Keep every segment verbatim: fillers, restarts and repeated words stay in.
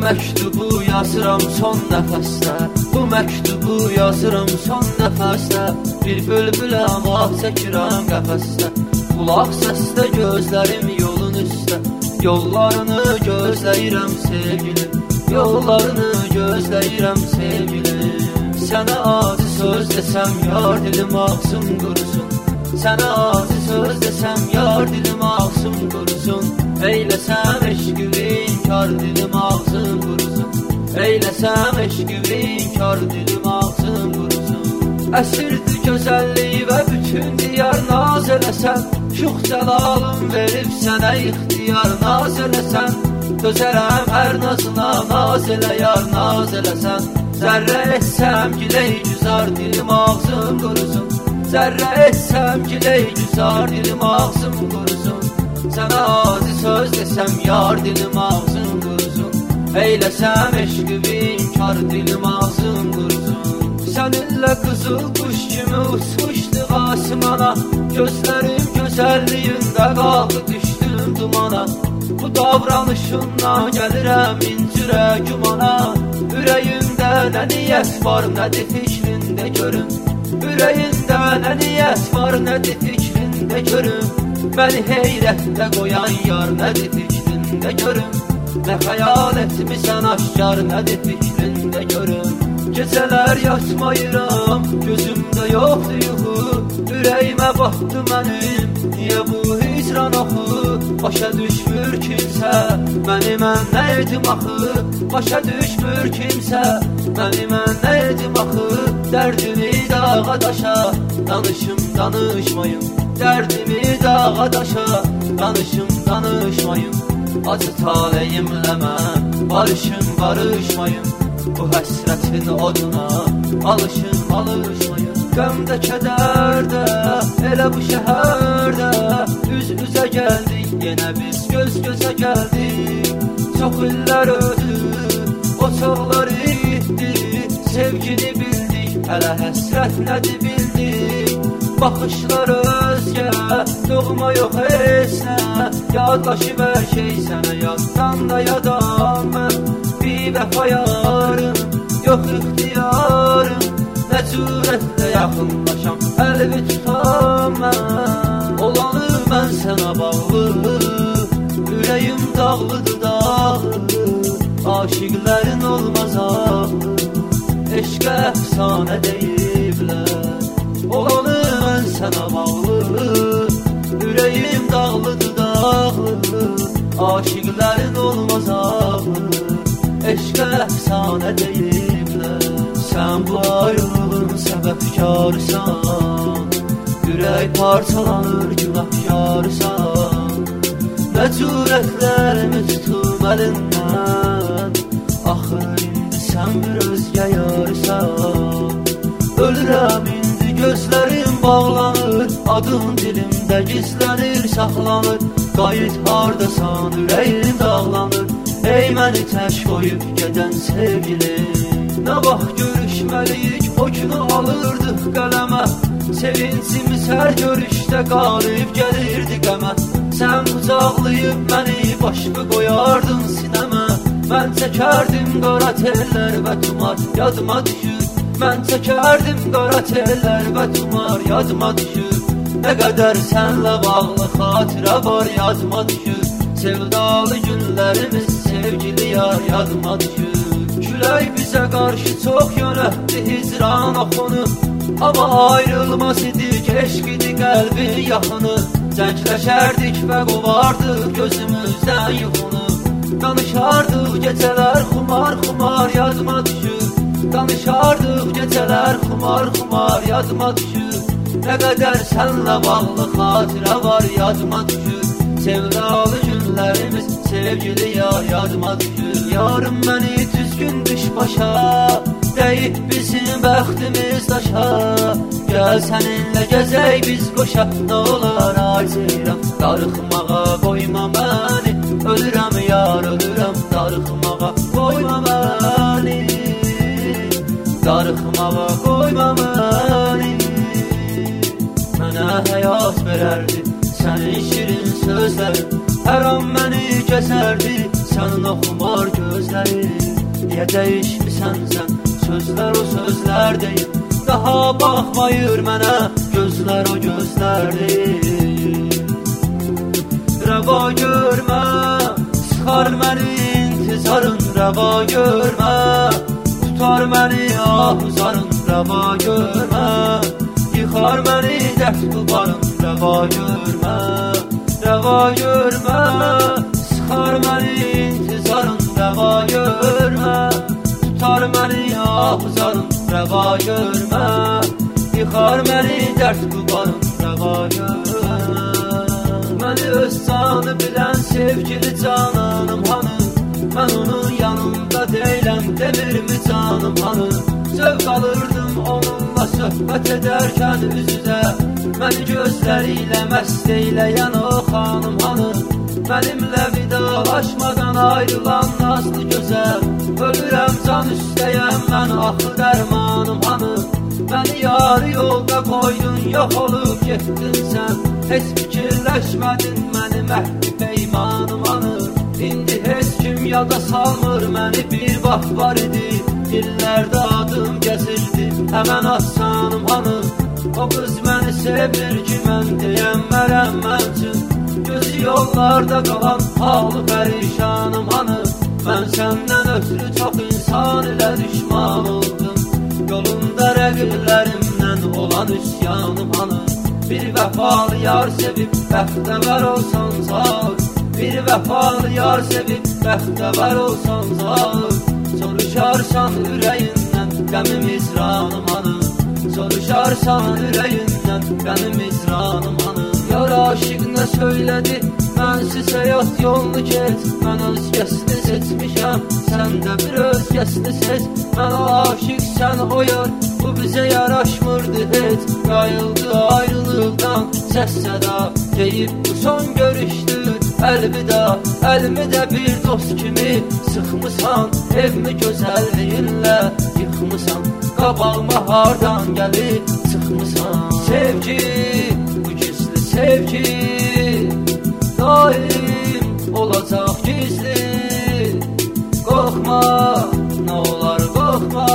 məktubu yazıram son nəfəsdə, bu məktubu yazıram son nəfəsdə. Bir bülbülə ah çəkirəm qəfəsdə, qulaq səsdə gözlərim yolun üstə. Yollarını gözləyirəm sevgilim, yollarını gözləyirəm sevgilim. Sənə acı söz desəm yar dilim ağzım qurusun, sənə acı söz desəm yar dilim ağzım qurusun. Eyləsəm eşqimi inkar dilim ağzım qurusun, eyləsəm eşqimi inkar dilim ağzım qurusun. Əsirdi gözəlliyi və bütün diyar naz eləsən, şux cəlalım verib sənə ixtiyar naz eləsən. Dözərəm hər nazına naz elə yar naz eləsən. Zərrə etsəm giley güzar dilim ağzım qurusun, zərrə etsəm giley güzar dilim ağzım qurusun. Sənə acı söz desəm yar dilim ağzım qurusun, eyləsəm eşqimi inkar dilim ağzım qurusun. Səninlə qızıl quş kimi uçmuşdu asimana, gözlərim gözəlliyində qaldı düşdüm dumana. Bu davranışından gəlirəm incirə gümana. Ürəyimdə nə niyyət var, nədir fikrində görüm. Ürəyimdə nə niyyət var, nədir fikrində görüm. Məni heyrətdə qoyan yar, nədir fikrində görüm. Nə xəyal etmisən aşkar, nədir fikrində görüm. Gecələr yatmayıram, gözümdə yoxdur yuxu. Ürəyimə baxdı mənim, niyə bu hicran oxu. Başa düşmür kimsə, məni mən nə edim axı. Başa düşmür kimsə, məni mən nə edim axı. Dərdimi dağa daşa, danışım danışmayım. Dərdimi dağa daşa, danışım danışmayım. Acı taleyimlə mən, barışım barışmayım. Bu həsrətin oduna, alışım alışmayım. Qəmdə kədərdə, elə bu şəhərdə üz üzə gəldik, yenə biz göz gözə gəldik. Çox illər ödü, o çağlar itdi. Sevgini bildik, hələ həsrət nədir bildik. Baxışlar özgə, doğma yox heç nə. Yadlaşıb hər şey sənə yaddan da yadam mən. Bir vəfa yarım, yox ixtiyarım. Nə cürətlə yaxınlaşam, əlvi tutam mən. Olanı mən sənə bağlı, ürəyim dağlıdır dağlı. Aşiqlərin olmaz ağlı, eşqə əfsanə deyiblər. Olanı mən sənə bağlı, ürəyim dağlıdır dağlı. Aşiqlərin olmaz ağlı, eşqə əfsanə deyiblər. Sən bu ayrılığın səbəbkarsan, ürək parçalanır günahkarsan. Nə cürətlərimi tutum əlindən, axır indi sən bir özgə yarsan. Ölürəm indi gözlərim bağlanır, adın dilimdə gizlənir saxlanır. Qayıt hardasan ürəyim dağlanır, ey məni tək qoyub gedən sevgilim. Nə vaxt görüşməliyik, o günü alırdıq qələmə. Sevincimiz hər görüşdə qalib gəlirdi qəmə. Sən qucaqlayıb məni başqa qoyardın sinəmə. Mən çəkərdim qara tellər və tumar yadıma düşür. Mən çəkərdim qara tellər və tumar yadıma düşür. Nə qədər sənlə bağlı xatirə var yadıma düşür. Sevdalı günlərimiz sevgili yar yadıma düşür. Külək bizə qarşı çox yönətdi hicran oxunu. Amma ayrılmaz idik, eşq idi qəlbin yaxını. Zəngləşərdik və qovardıq gözümüzdən yuxunu. Danışardıq gecələr xumar xumar yadıma düşür. Danışardıq gecələr xumar xumar yadıma düşür. Nə qədər sənlə bağlı xatirə var yadıma düşür. Sevdalı günlərimiz sevgili yar yadıma düşür. Yarım məni düzgün düş başa, deyib bizim bəxtimiz daşa. Gəl səninlə gəzək biz qoşa, nə olar acıyram. Darıxmağa qoyma məni, ölürəm yar ölürəm. Darıxmağa qoyma məni, darıxmağa qoyma məni. Mənə həyat verərdi sənin şirin sözlərin, hər an məni gəzərdi Sənin oxumar gözləri, niyə dəyişmisən sən? Sözlər o sözlər deyil, daha baxmayır mənə, gözlər o gözlər deyil. Rəva görmə, sıxar məni intizarın, rəva görmə, tutar məni ahuzarın, rəva görmə, yıxar məni dərd qulbarın, rəva görmə, rəva görmə, sıxar məni intizarın, rəva görmə, tutar məni ahuzarın, rəva görmə, yıxar məni dərd qulbarın, rəva görmə. Məni öz canı bilən sevgili cananım hanı, mən onun yanında deyiləm, demirmi canım hanı? Zövq alırdım onunla söhbət edərkən üz-üzə, məni gözlərilə məst eyləyən o xanım hanı? Mənimlə vidalaşmadan ayrılan nazlı gözəl, ölürəm can üstəyəm mən, axı dərmanım hanı? Məni yarı yolda qoydun, yox olub getdin sən, heç fikirləşmədin məni, məhvi peymanım hanı? İndi heç kim yada salmır məni, bir vaxt var idi, dillərdə adım gəzirdi, həmən aslanım hanı? O qız məni sevir ki, mən deyəmmərəm mən üçün, gözü yollarda qalan halı pərişanım hanı? Mən səndən ötürü çox insan ilə düşman oldum, yolunda rəqiblərimdən olan üsyanım hanı? Bir vəfalı yar sevib bəxtəvər olsan sağ, bir vəfalı yar sevib bəxtəvər olsan sağ, soruşarsan ürəyindən qəmim izranım hanı? Soruşarsan ürəyindən qəmim izranım hanı? Yar aşiq nə söylədi, mənsiz həyat yolunu keç, mən özgəsini seçmişəm, sən də bir özgəsini seç. Mən o aşiq, sən o yar, bu bizə yaraşmırdı heç, qayıldı ayrılıqdan səs-səda, deyib bu son görüşdür, əlvida. Əlimi də bir dost kimi sıxmısan, evimi gözəlliyinlə yıxmısan, qabağıma hardan gəlib çıxmısan. Sevgi, bu gizli sevgi, daim olacaq gizli, qorxma, nə olar qorxma,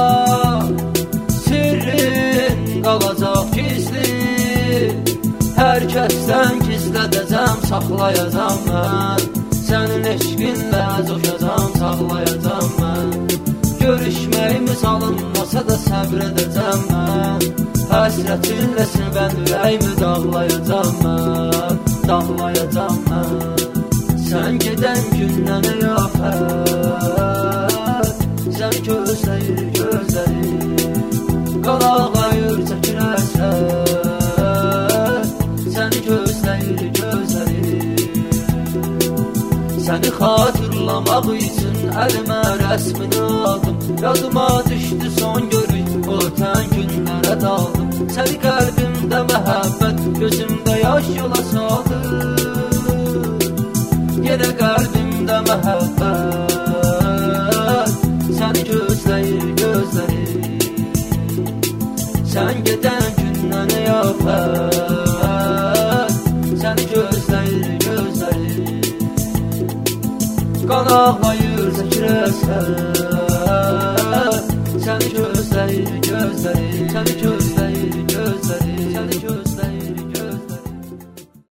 sirrin qalacaq gizli, hər kəsdən gizlədəcəm, saxlayacam mən, sənin eşqinlə coşacam, saxlayacam mən, görüşməyimiz alınmasa da səbr edəcəm mən, həsrətinlə sevən ürəyimi dağlayacam mən, dağlayacam mən. Sən gedən gündən eyafət, sən gözləyir gözləri, qalaqlayır çəkir əsər, səni gözləyir gözləri. Səni xatırlamaq üçün əlimə rəsmini aldım, yadıma düşdü son görüş, ötən günlərə daldım. Səni qəlbimdə məhəbbət, gözümdə yaş yola saldım, yenə qəlbimdə məhəbbət, səni gözləyir gözləri. Sən gedən gündən eyafət, səni gözləyir gözləri, qan ağlayır zəkir əsər, səni gözləyir gözləri, səni gözləyir.